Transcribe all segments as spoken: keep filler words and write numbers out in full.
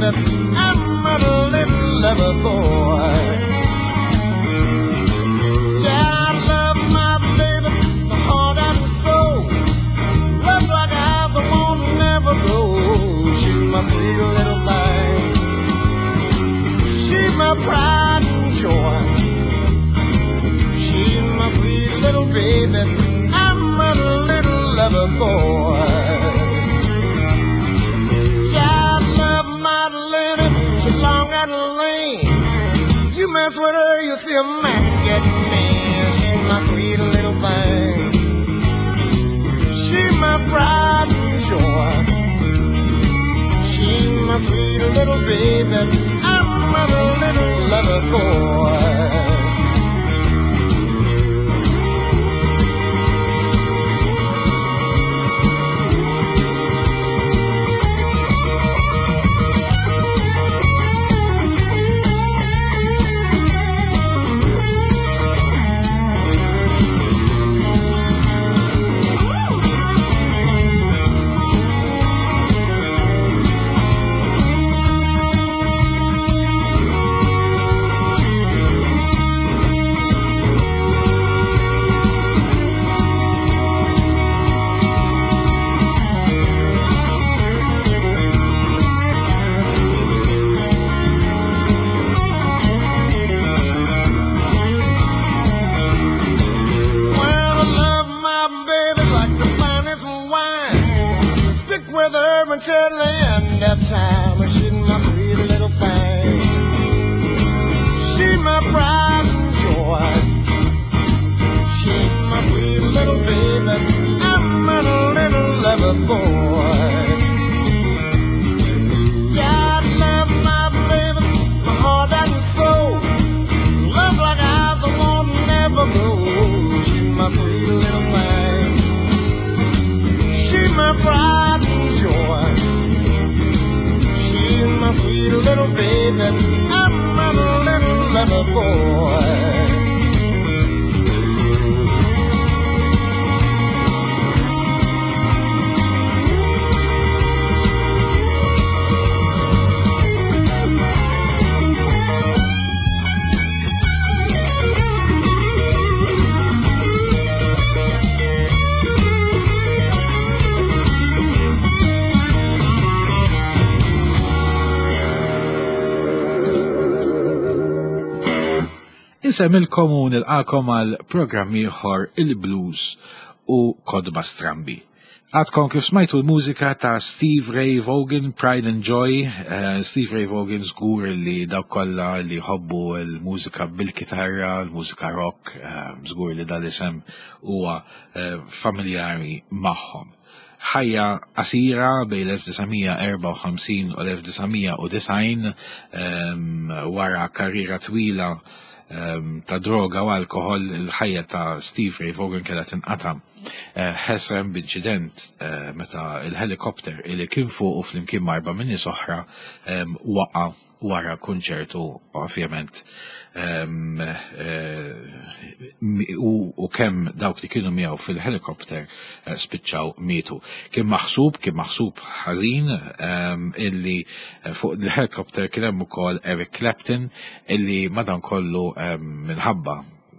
baby, I'm a little lover boy. Yeah, I love my baby, the heart and soul. Love like eyes I won't never go. She's my sweet little thing. She's my pride and joy. She's my sweet little baby. I'm a little lover boy. Yeah, I love my lady. She's long and lean. You mess with her, you see a man get mean. She's my sweet little thing. She's my pride and joy. She's my sweet little baby. I'm a little lover boy. Until the end of time, she's my sweet little thing. She's my pride and joy. She's my sweet little baby. I'm a little lover boy. Yeah, I love my baby, my heart and soul. Love like eyes I won't never go. She's my sweet little thing. She's my pride and joy. She's my sweet little baby. I'm a little lover boy. Insemilkom u nilqakom għal programm ieħor il-blues u kodba strambi. Għadkom kif smajtu l-mużika ta' Steve Ray Vaughan, Pride and Joy. Uh, Steve Ray Vaughan żgur li dawk kollha li jħobbu l-mużika bil-kitarra, l-mużika rock, żgur uh, li dal-isem huwa uh, familjari magħhom. Ħajja qasira bejn l-elf tisgħumija erba' u ħamsin u l-elf tisgħumija u disgħin um, wara karriera twila Um, ta' droga u alkohol. Il-ħajja ta' Steve Ray Vaughan kella tinqatam. Ħesrem uh, b'inċident uh, meta il-helikopter li kien fuq u flimkien marba minni soħra um, waqa wara kunċertu ovvjament. Um, uh, u, u kemm dawk li kienu miegħu fil-helikopter uh, spiċċaw mietu. Kien maħsub, kien maħsub ħażin um, illi uh, fuq il-helikopter kien hemm ukoll Eric Clapton illi madankollu um, minħabba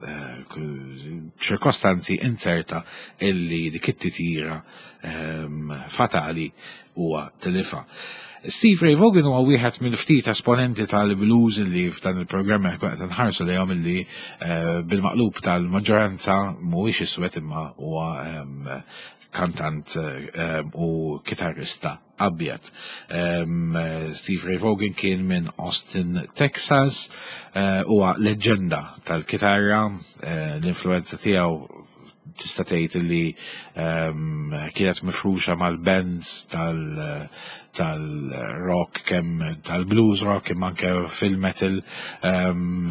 ċirkostanzi uh, incerta illi dik it-titjira um, fatali huwa tilifa. Steve Ray Vaughan huwa wieħed mill-ftit esponenti tal-blues li f'dan il-programm qed nħarsu lejhom illi uh, bil-maqlub tal-maġġoranza mhuwiex iswed imma huwa um, kantant uh, um, u kitarrista abjad. Um, uh, Steve Ray Vaughan kien minn Austin, Texas, huwa uh, leġenda tal-kitarra, uh, l-influenza tiegħu tista' tgħid li um, kienet mifruxa mal-bands tal- tal-rock kemm tal-blues rock imma anke fil-metal um,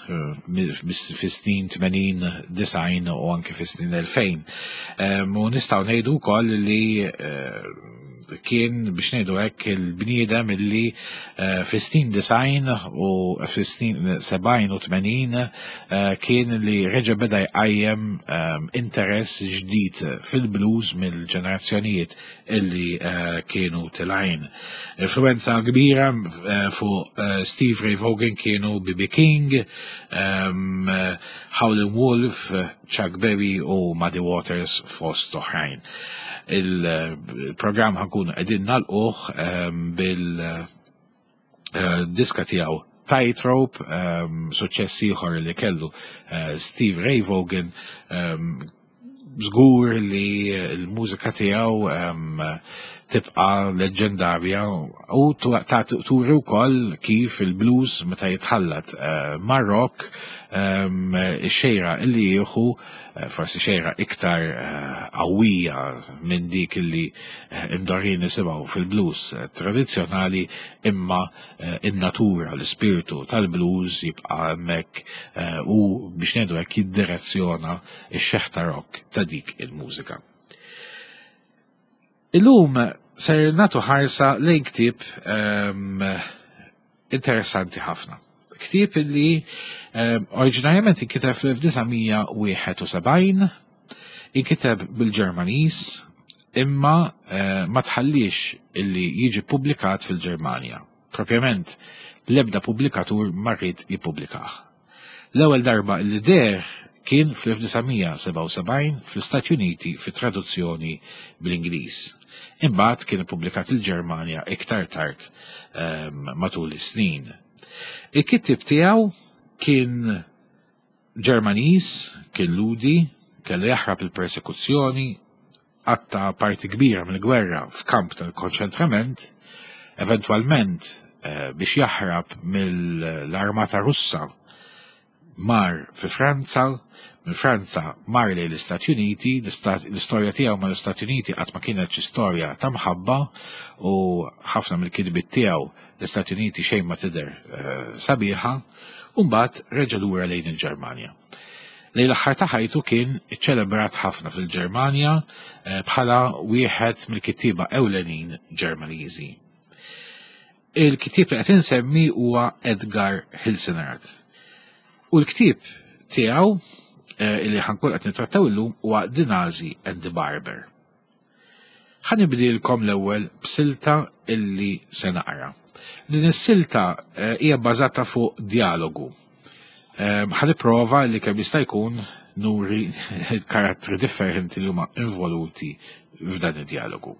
fis-snin tmenin design u anke fis-snin elfejn. Um, u nistgħu ngħidu wkoll li uh, kien biex ngħidu hekk il-bniedem illi fi-snin design u fi-snin sebgħin u tmenin kien li reġa' beda jqajjem interess ġdid fil-blues mill-ġenerazzjonijiet illi kienu tilgħin. Influenza kbira fuq Steve Ray Vaughan kienu B B King, Howlin' Wolf, Chuck Berry u Muddy Waters fost oħrajn. Il-programm ħankun qegħdin nagħlquh bil-diska tiegħu Tightrope, suċċess ieħor li kellu Steve Ray Vaughan, żgur li l-mużika tiegħu tibqa leġendarja u turi wkoll kif il-blues meta jitħallat mar-rock ix-xejra illi jieħu forsi xejra iktar qawwija minn dik illi imdorrin nisimgħu fil-blues tradizzjonali, imma in-natura l-ispirtu tal-blues jibqa' hemmhekk u biex ngħidu hekk jiddirezzjona x-xeħ ta' rock ta' dik il-mużika. Illum ser nagħtu ħarsa lejn ktieb interessanti ħafna. Ktieb illi oriġinarjament inkiteb fl-elf tisa' wieħed u sebgħin, inkiteb bil-Ġermaniż, imma ma tħallix illi jiġi pubblikat fil-Ġermanja. Propjament l-ebda pubblikatur ma rrid jippubblikah. L-ewwel darba illi der kien fl-elf tisa' sebgħa u sebgħin fl-Istati Uniti fit-traduzzjoni bl-Ingliż. Imbagħad kien ippubblikat il-Ġermanja iktar tard matul is-snin. Il-kittib tiegħu kien Ġermaniż, kien ludi, kellu jaħrab il-persekuzzjoni, għatta parti kbira mill-gwerra f'kamp tal-konċentrament, eventwalment biex jaħrab mill-armata Russa mar fi Franza, minn Franza mar lejn l-Istati Uniti, l-istorja tiegħu mal istati Uniti qatt ma kienet istorja ta' mħabba u ħafna mill-kidbiet tiegħu l-Istati Uniti xejn ma tidher sabiħa, u mbagħad reġa' lura lejn il-Ġermanja. Lejn l-aħħar ta' ħajtu kien iċċelebrat ħafna fil-Ġermanja bħala wieħed mill-kittieba ewlenin Ġermaniżi. Il-kittieb li qed insemmi huwa Edgar Hilsenrath. U l-ktieb tiegħu illi ħankun qed nittrattaw illum huwa The Nazi and the Barber. Ħanibdilkom l-ewwel b'silta illi se naqra. Din is-silta hija bbażata fuq dialogu. Ħanipprova li kemm jista' jkun nuri karattri differenti li huma involuti f'dan id-dialogu.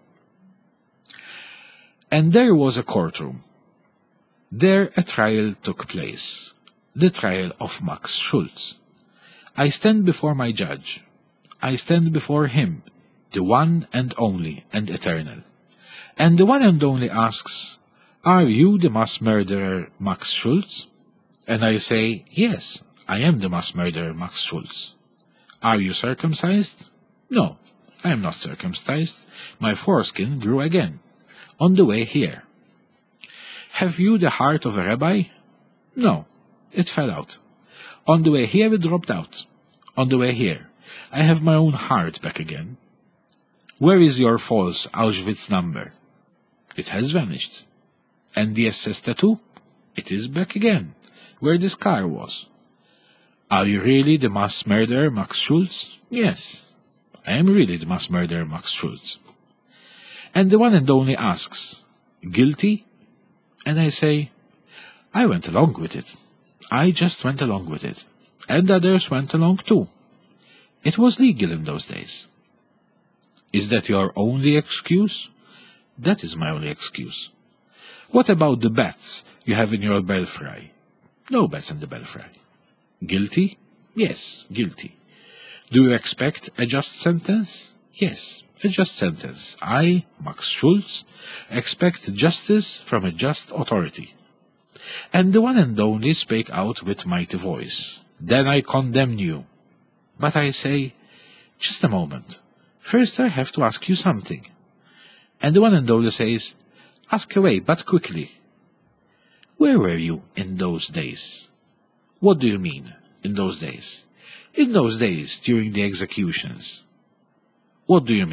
And there was a courtroom. There a trial took place. The trial of Max Schulz. I stand before my judge. I stand before him, the one and only and eternal. And the one and only asks, "Are you the mass murderer Max Schulz?" And I say, "Yes, I am the mass murderer Max Schulz." "Are you circumcised?" "No, I am not circumcised. My foreskin grew again, on the way here." "Have you the heart of a rabbi?" "No, it fell out. On the way here it dropped out. On the way here, I have my own heart back again." "Where is your false Auschwitz number?" "It has vanished." "And the S S tattoo?" "It is back again, where the scar was." "Are you really the mass murderer Max Schulz?" "Yes, I am really the mass murderer Max Schulz." And the one and only asks, "Guilty?" And I say, "I went along with it. I just went along with it. And others went along too. It was legal in those days." "Is that your only excuse?" "That is my only excuse." "What about the bats you have in your belfry?" "No bats in the belfry." "Guilty?" "Yes, guilty." "Do you expect a just sentence?" "Yes, a just sentence. I, Max Schulz, expect justice from a just authority." And the one and only spake out with mighty voice, "Then I condemn you." But I say, "Just a moment. First I have to ask you something." And the one and only says, "Ask away, but quickly." "Where were you in those days?" "What do you mean, in those days?" "In those days, during the executions." "What do you mean?"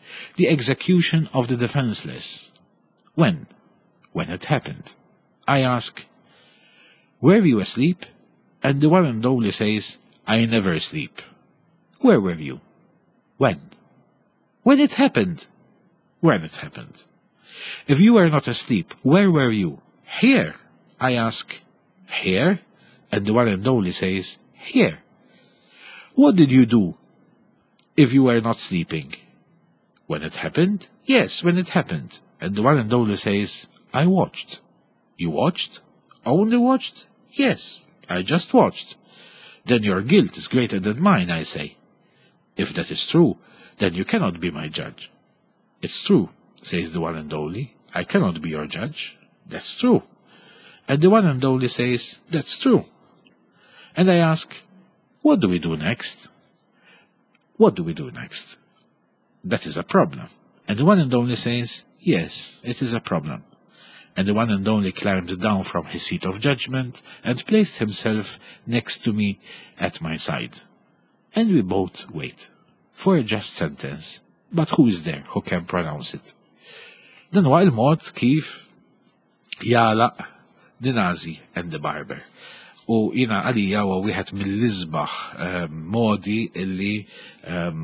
The execution of the defenseless. When? When it happened. I ask, were you asleep? And the one and only says, I never sleep. Where were you? When? When it happened. When it happened. If you were not asleep, where were you? Here. I ask, here? And the one and only says, here. What did you do if you were not sleeping? When it happened? Yes, when it happened. And the one and only says, I watched. You watched? Only watched? Yes, I just watched. Then your guilt is greater than mine, I say. If that is true, then you cannot be my judge. It's true, says the one and only. I cannot be your judge. That's true. And the one and only says, that's true. And I ask, what do we do next? What do we do next? That is a problem. And the one and only says, yes, it is a problem. And the one and only climbed down from his seat of judgment and placed himself next to me at my side. And we both wait for a just sentence. But who is there who can pronounce it? Dan huwa il-mod kif jalaq the Nazi and the Barber. U jina għalija huwa wieħed mill-isbaħ um, modi illi um,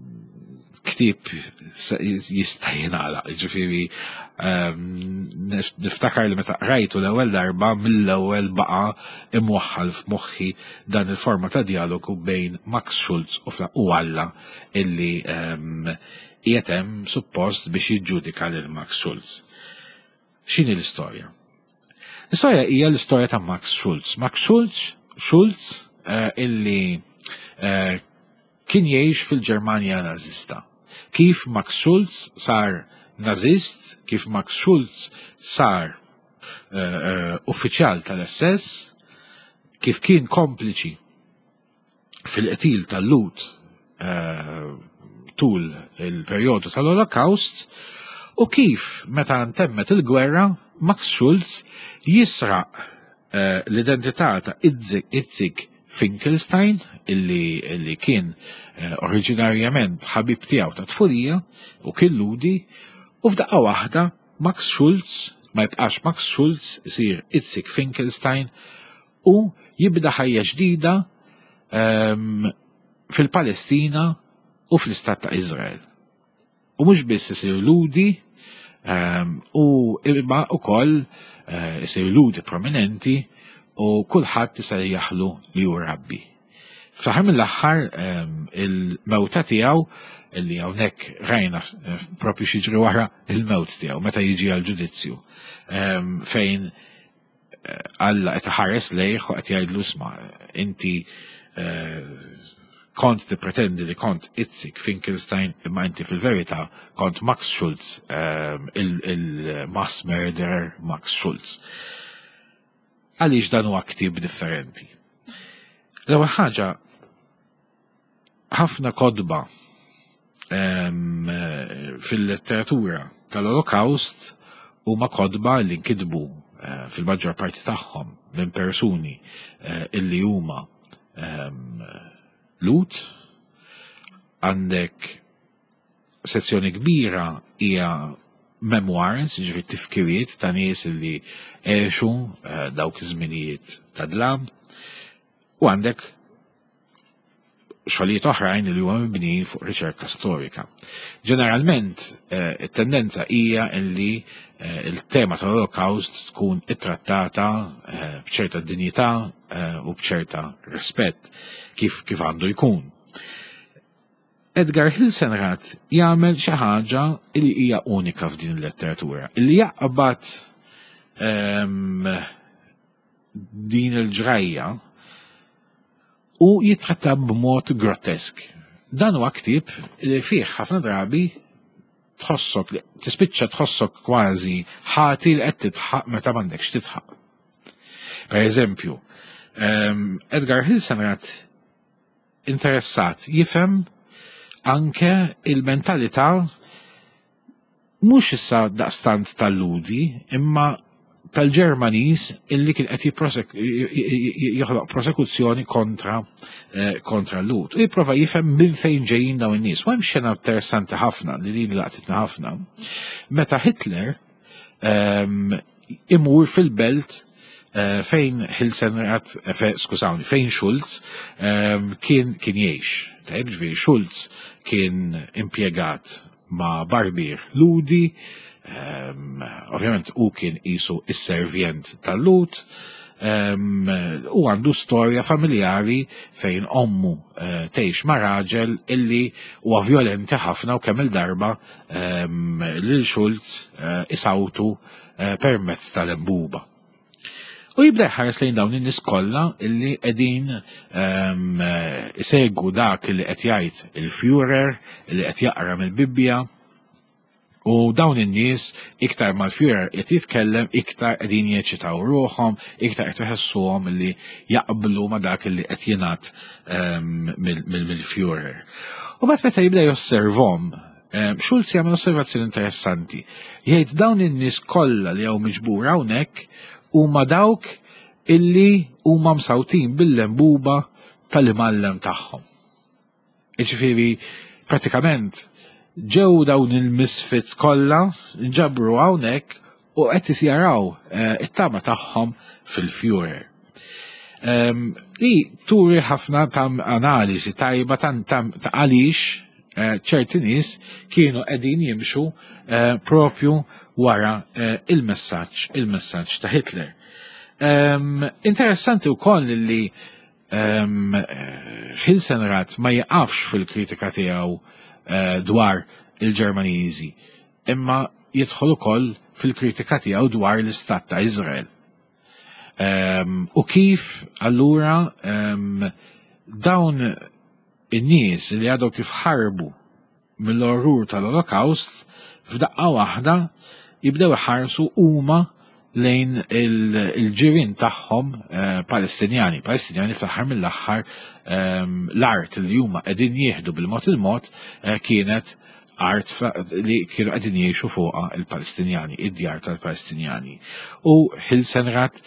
ktib jista' jingħalaq. Ġifieri um, niftakar li meta qrajtu l-ewwel darba mill-ewwel baqa' imwaħħal f'moħħi dan il-forma ta' dialogu bejn Max Schulz u Alla illi um, qiegħed hemm suppost biex jiġġudika lil Max Schulz. X'inhi l-istorja? L-istorja hija l-istorja ta' Max Schulz. Max Schulz, Schulz uh, illi uh, kien jgħix fil-Ġermanja nazista. Kif Max Schulz sar nazist, kif Max Schulz sar uh, uh, uffiċjal tal-S S, kif kien kompliċi fil-qtil tal-lut uh, tul il-perjodu tal-Holocaust, u kif meta ntemmet il-gwerra Max Schulz jisraq uh, l-identità ta' Itzig Finkelstein, illi, illi kien uh, oriġinarjament ħabib tiegħu ta' tfulija u kien ludi, u f'daqqa waħda Max Schulz ma jibqax Max Schulz isir Itzig Finkelstein u jibda ħajja ġdida um, fil-Palestina u fl-Istat ta' Izrael. U mhux biss isir ludi, Um, u imma ukoll uh, isir ludi prominenti u kulħadd isa jaħlu li hu rabbi. Fl-aħħar mill-aħħar um, il-mewta tiegħu illi hawnhekk rajna uh, propju xiġri wara il-mewt tiegħu meta jiġi għall-ġudizzju um, fejn Alla qed iħares lejh u qed jgħidlu isma' inti uh, kont tippretendi li kont Itzig Finkelstein imma inti fil-verità kont Max Schulz, um, il-mass il murderer Max Schulz. Għaliex dan huwa ktieb differenti. L-ewwel ħaġa ħafna kodba um, fil-letteratura tal-Holocaust huma kodba li nkitbu uh, fil-maġġor parti tagħhom minn persuni uh, illi huma um, lut, għandek sezzjoni kbira hija memoirs, ġifieri tifkiriet ta' nies li għexu uh, dawk iż-żminijiet ta' dlam, u għandek xogħlijiet oħrajn li huma mibnijin fuq riċerka storika. Ġeneralment uh, it-tendenza hija li uh, il-tema tal-Holocaust tkun ittrattata uh, b'ċerta dinjità uh, u b'ċerta rispett kif kif għandu jkun. Edgar Hilsenrath jagħmel xi ħaġa li hija unika f'din il-letteratura, illi jaqbad um, din il-ġrajja u jitratta b'mod grotesk. Dan huwa ktieb li fih ħafna drabi tħossok li tispiċċa tħossok kważi ħati li qed titħaq meta m'għandekx titħaq. Pereżempju, um, Edgar Hilsenrath interessat jifhem anke il-mentalità mhux issa daqstant tal-ludi imma tal-Ġermaniż illi kien qed joħloq prosekuzzjoni kontra kontra l-Lut. U jipprova jifhem minn fejn ġejjin dawn in-nies. U hemm xena interessanti ħafna li li laqtitna ħafna. Meta Hitler imur fil-belt fejn Hilsenrat, skużawni, fejn Schulz kien kien jgħix. Tajb ġifieri Schulz kien impjegat ma' barbier Ludi. Um, ovvjament u kien qisu is-servjent tal-Lut um, u għandu storja familjari fejn ommu uh, tgħix ma' raġel illi huwa violenti ħafna u kemm il-darba um, lil Schulz uh, isawtu uh, permezz tal-embuba. U jibda ħares lejn dawn in-nies kollha illi qegħdin um, isegwu dak li qed jgħid il-Führer illi qed jaqra mill-Bibbja. U dawn in-nies iktar mal-Führer qed jitkellem iktar qegħdin jeċitaw ruħhom, iktar qed iħessuhom li jaqblu ma' dak li qed jingħad mill-Führer. U mbagħad meta jibda josservhom, Schulz jagħmel osservazzjoni interessanti. Jgħid dawn in-nies kollha li hawn miġbura hawnhekk huma dawk illi huma msawtin bil-lembuba tal-imallem tagħhom. Jiġifieri pratikament ġew dawn il-misfits kollha ġabru hawnhekk u qed isjaraw it-tama tagħhom fil-Führer. Li turi ħafna ta' analiżi tajba ta' għaliex ċerti nies kienu qegħdin jimxu propju wara il-messaġġ il-messaġġ ta' Hitler. Interessanti wkoll li Hilsenrat ma jaqafx fil-kritika tiegħu dwar il-Ġermaniżi, imma jidħol ukoll fil-kritika tiegħu dwar l-Istat ta' Iżrael. U kif allura dawn in-nies li għadhom kif ħarbu mill-orrur tal-Olokawst f'daqqa waħda jibdew iħarsu huma lejn il-ġirien tagħhom Palestinjani. Palestinjani fl-aħħar mill-aħħar l-art li huma qegħdin jieħdu bil-mod il-mod kienet art li kienu qegħdin jgħixu fuqha il-Palestinjani, id-djar tal-Palestinjani. U Hilsenrat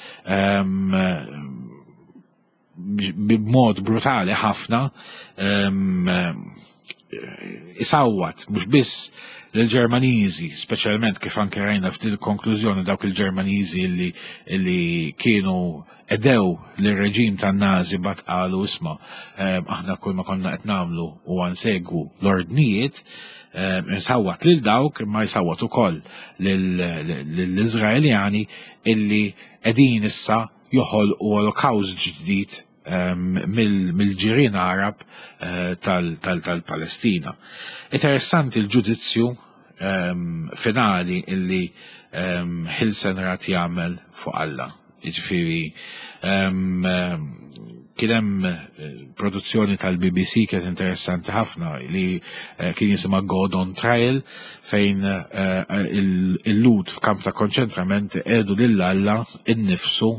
b'mod brutali ħafna isawwat mhux biss l-Ġermaniżi, speċjalment kif anke rajna f'din il-konklużjoni dawk il-Ġermaniżi li, li kienu edew l-reġim tan-Nazi bat qalu isma' aħna kull ma konna qed nagħmlu u nsegwu l-ordnijiet nsawwat lil dawk imma jsawwat ukoll lill-Iżraeljani illi qegħdin issa joħolqu olokawst ġdid mill-ġirien Arab tal-Palestina. Interessanti l-ġudizzju finali illi Hilsenrat jagħmel fuq Alla. Jiġifieri kien hemm produzzjoni tal-B B C kienet interessanti ħafna li kien jisimha God on Trial fejn il-lut f'kamp ta' konċentrament qiegħdu lil Alla innifsu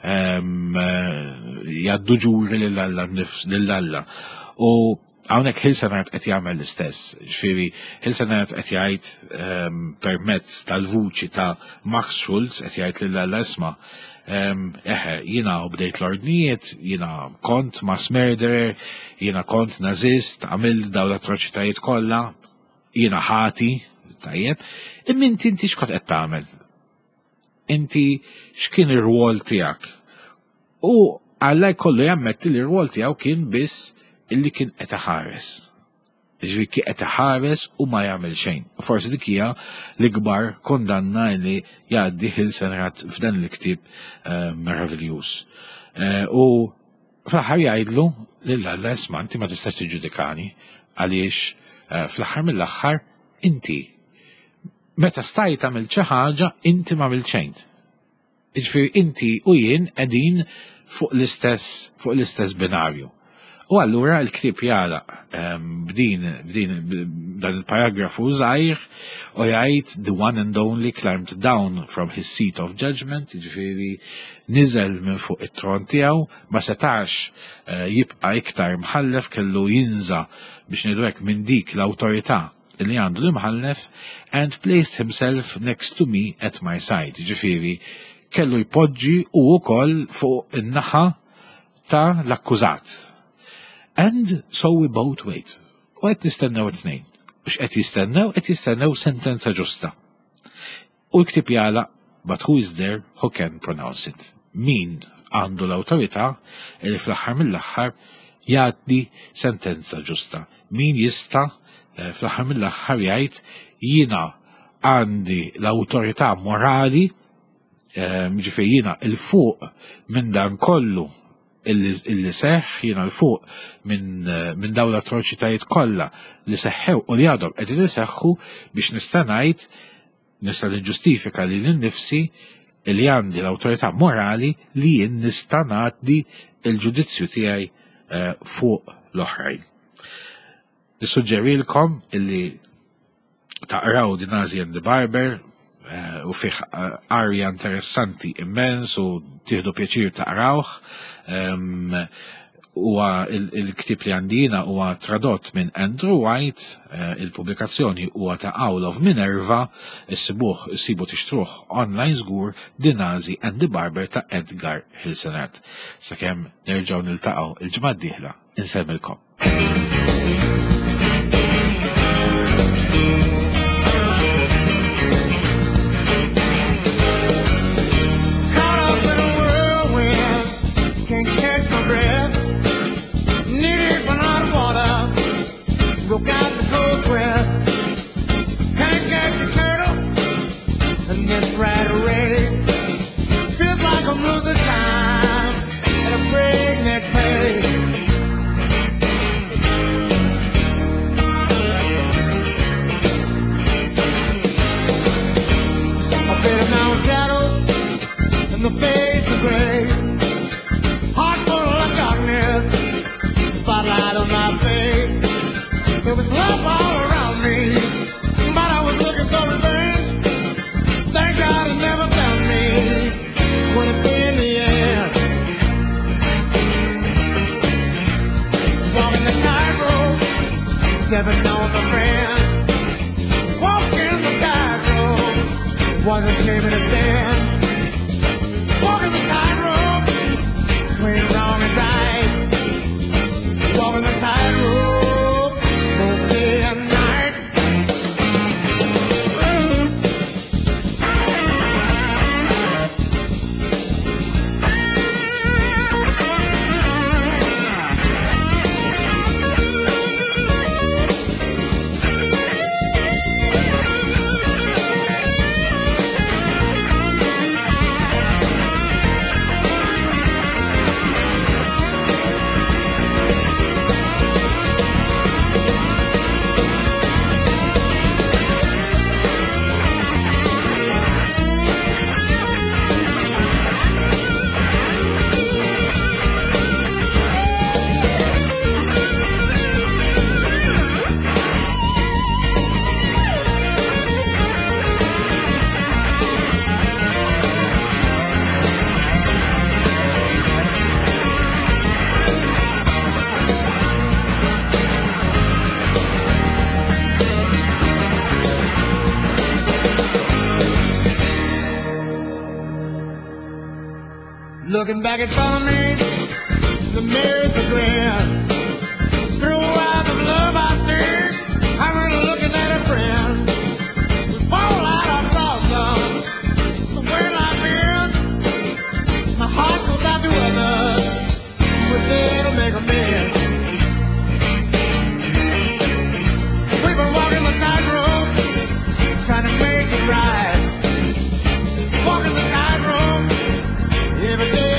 jgħaddu ġuri lil Alla. U hawnhekk Hilsenrat qed jagħmel l-istess. Ġifieri Hilsenrat qed jgħid permezz tal-vuċi ta' Max Schulz qed jgħid lil Alla isma' eħe, jiena bdejt l-ordnijiet, jiena kont mass murderer, jiena kont nazist, għamilt dawn l-atroċitajiet kollha, jiena ħati, tajjeb, imma inti inti x'kont qed tagħmel? Inti x'kien ir-rwol tiegħek? U Alla jkollu jammetti li r-rwol tiegħu kien biss illi kien qed iħares. Ġifieri kien qed iħares u ma jagħmel xejn. U forsi dik hija l-ikbar kondanna li jgħaddi Hilsenrat f'dan l-ktieb meravigliuż. U fl-aħħar jgħidlu lil Alla isma' inti ma tistax tiġġudikani għaliex fl-aħħar mill-aħħar inti meta stajt tagħmel xi ħaġa inti m'għamilt xejn. Ġifieri inti u jien qegħdin fuq l-istess fuq l-istess binarju. U allura l-ktieb jagħlaq b'din b'din dan il-paragrafu żgħir u jgħid the one and only climbed down from his seat of judgment, jiġifieri niżel minn fuq it-tron tiegħu, ma setax jibqa' iktar mħallef kellu jinża biex ngħidu hekk minn dik l-awtorità li għandu l-imħallef and placed himself next to me at my side. Jiġifieri kellu jpoġġi u wkoll fuq in-naħa ta' l-akkużat. And so we both wait. U qed nistennew it-tnejn. Biex qed jistennew, qed jistennew sentenza ġusta. U l-ktib jagħlaq, but who is there who can pronounce it? Min għandu l-awtorità li fl-aħħar mill-aħħar jgħaddi sentenza ġusta. Min jista' fl-aħħar mill-aħħar jgħid jiena għandi l-awtorità morali, ġifieri jiena il-fuq minn dan kollu illi seħ, jiena l-fuq minn dawn l-atroċitajiet kollha li seħħew u li għadhom qegħdin iseħħu biex nista' ngħid nista' niġġustifika lil innifsi li għandi l-awtorità morali li jien nista' ngħaddi il-ġudizzju tiegħi fuq l-oħrajn. Nissuġġerilkom illi taqraw Dinazi and the Barber u fih arja interessanti immens u tieħdu pjaċir taqrawh. Huwa il-ktib li għandina huwa tradott minn Andrew White, il-pubblikazzjoni huwa ta' Owl of Minerva, issibuh issibu tixtruh online żgur Dinazi and the Barber ta' Edgar Hilsenat. Sakemm nerġgħu niltaqgħu il-ġimgħa d-dieħla insemmilkom. Broke out the cold sweat. Can't catch a turtle and this right away. Feels like I'm losing time at a breakneck pace. I feel now a shadow in the face of gray. Heart full of darkness, spotlight on my face. There was love all around me, but I was looking for revenge. Thank God it never found me when it in the end. Walking the tightrope, stepping on the friend. Walking the tightrope, was a shame and a sin. Walking the tightrope, between wrong and right. Walking the tightrope. Looking back in front of me, the mirror's a grin. Through eyes of love I see, I'm really looking at a friend. We fall out of blossom, somewhere like this. My heart goes out to others, we're there to make amends. We've been walking the tightrope, trying to make it right. Walking the tightrope, every day.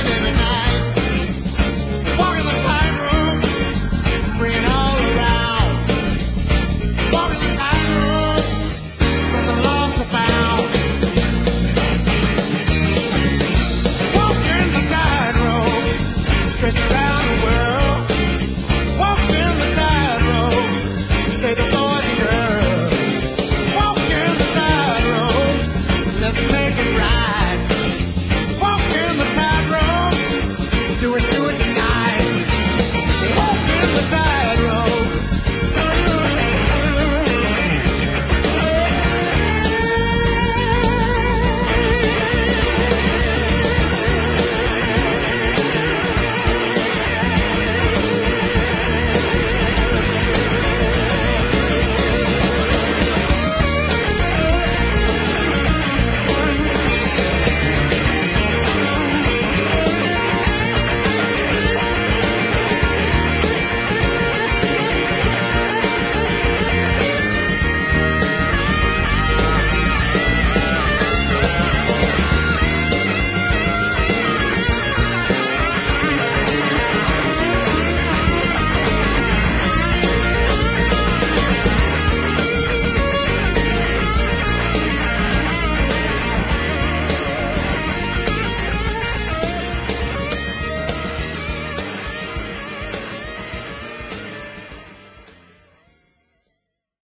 Make it right.